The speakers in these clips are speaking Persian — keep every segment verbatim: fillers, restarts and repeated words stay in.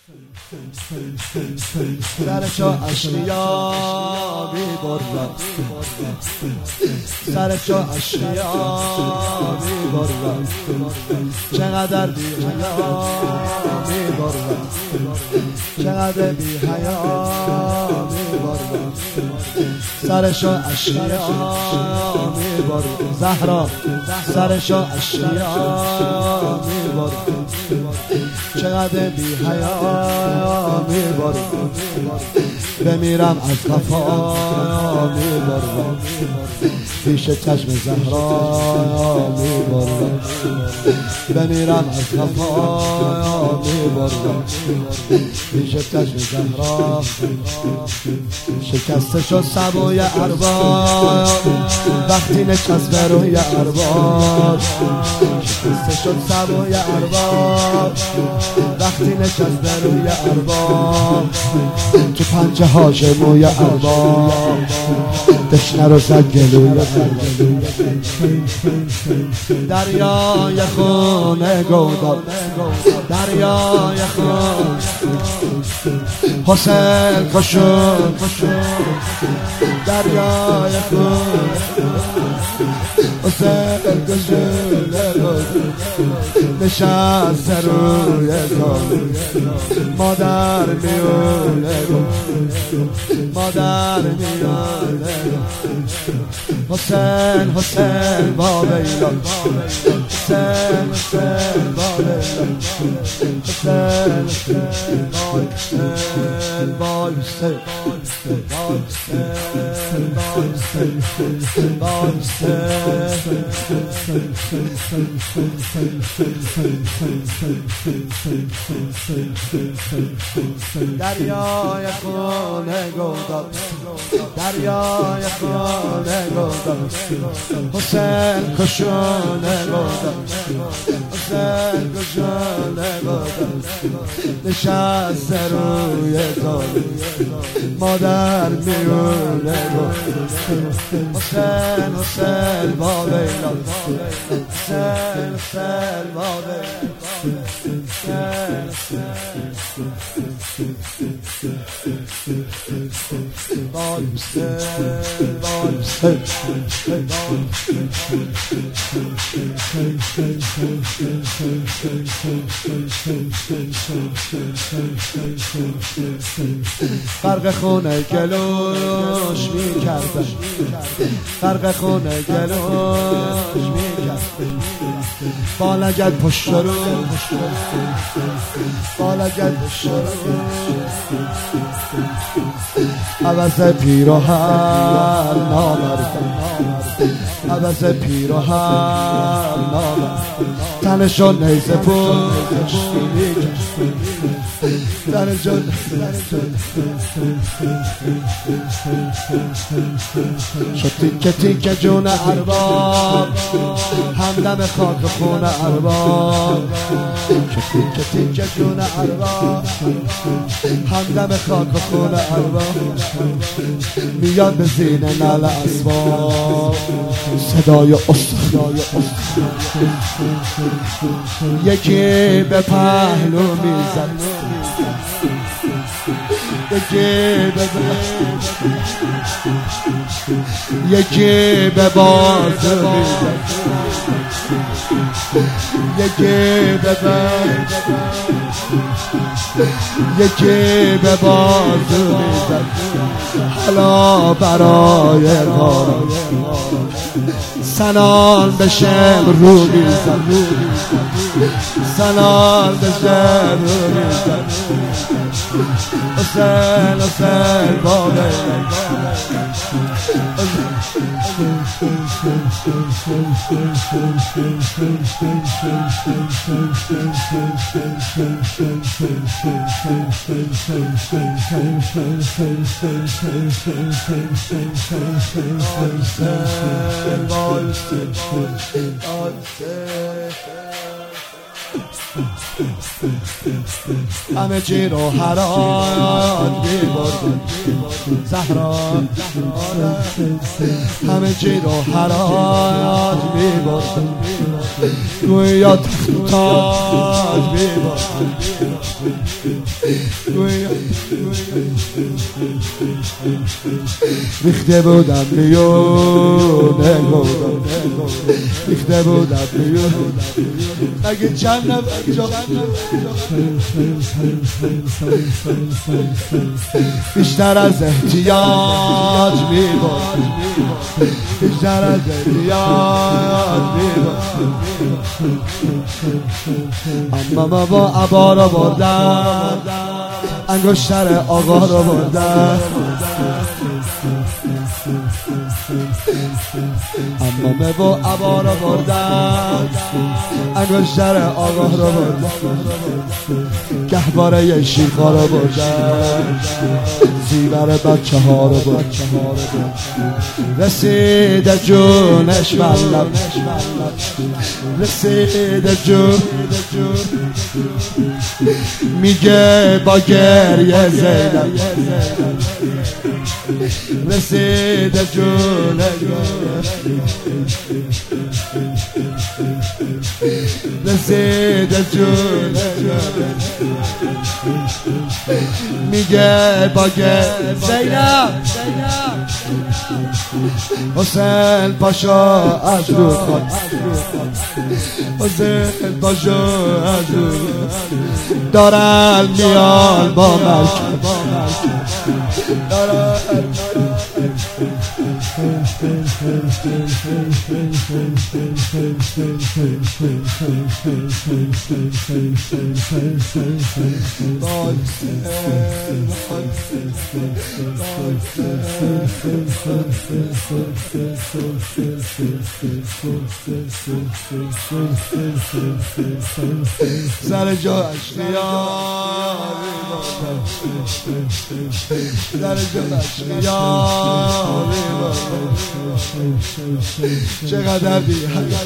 سرشو اشقیا میبرم، سرشو اشقیا میبرم، چقدر بی حیا میبرم، چقدر بی حیا میبرم، سرشو اشقیا میبرم، زهرا سرشو اشقیا میبرم، چقدر بی حیا میبرم، بمیرم از خفا میبرم، پیش چشم زهرا میبرم، بمیرم از خفا میبرم، پیش چشم زهرا. شکسته شد سبوی ارباب وقتی نشست به روی ارباب، شکسته شد سبوی ارباب وقتی نشست به روی ارباب، تو پنجه هاش موی ارباب دشنه رو زد گلوی دریای خونه گودان، دریای خون حسین کشون، دریای خون حسین کشون نشست روی زان، مادر میونه مادر میونه حسین حسین با بیلان، حسین حسین با بیلان، حسین حسین با حسین با حسین با حسین دریای خونه گودان، دریای خونه گودان، حسین کشونه گودان، حسین کشونه گودان، نشست روی زان، مادر میونه حسین حسین با بیلان، حسین حسین با بیلان، فرق خونه گلوش میکردن، فرق خونه گلوش میکردن، بالگد پشت رو بالگد پشت رو عوض پیراهن نامردن، عوض پیراهن نامردن، تنشو نیزه پشت میکشت، تنشو شد تیکه تیکه جون ارباب، همدم خاک خون ارباب، شد تیکه تیکه جون ارباب، همدم خاک خون ارباب، میاد به زین نعل اسباب صدای استخدای یکی به پهلو میزد، یکی به یکی به بازو میزد، یکی به یکی به بازو میزد، حالا برای ما سنان به شمر رو میزد، سنان به شمر رو میزد، حسین حسین با بیلان، همه چی رو حرات میبردن زهرا، همه چی رو حرات میبردن گویا تخت و تاج میبردن گویا ریخته بودم میونه گودم ریخته بودم میونه اگه چند نفر جا بیشتر از احتیاج میبرد بیشتر از احتیاج میبرد اما با عبا رو بردن انگشتر آقا رو بردن اما با عبا رو بردن انگشتر آقا رو بردن گهواره شیخا رو بردن زیور بچه ها رو بردن رسید جونش ملم رسید جون میگه با گریه زینب رسید جون رسید جون میگه با گریه زینب حسین پاشا از رو خواست حسین پاشا از رو دارن میان با ملک دارن سر جاش خیالی سر جاش خیالی چقدر بی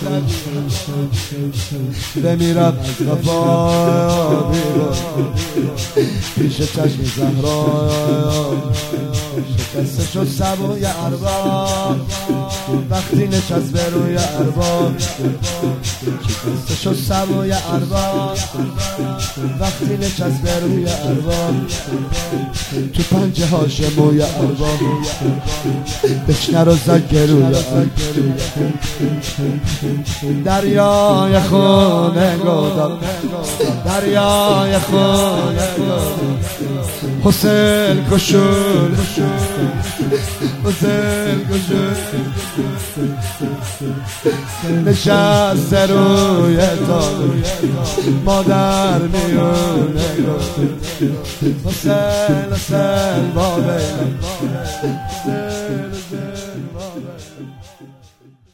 بمیرم از غفا پیش چشم زهرا شکسته شد سبوی ارباب وقتی نشست به روی ارباب شکسته شد سبوی ارباب وقتی نشست به روی ارباب تو پنجه هاش موی ارباب بشنر و زد گروی ارباب دریای خونه گودم دریای خونه گودم حسین کشون حسین کشون نشست روی تاق مادر میونه حسین حسین بابه حسین حسین بابه